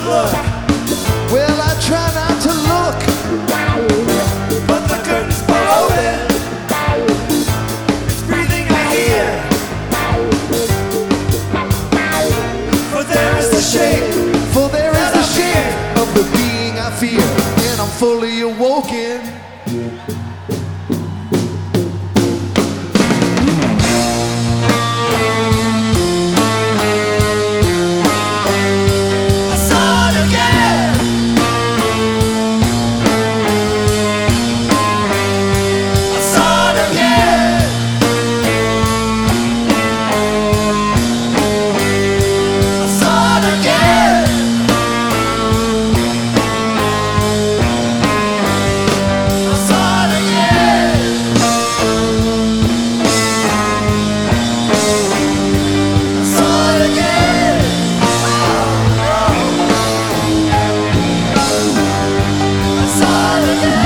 look. Well, I try not to look, But the curtains fall open. It's breathing I hear. For there is the shape. for there is the shape of the being I fear, and I'm fully awoken. I saw it again. I saw it again. I saw it again. I saw it again. I saw it again. I saw it again.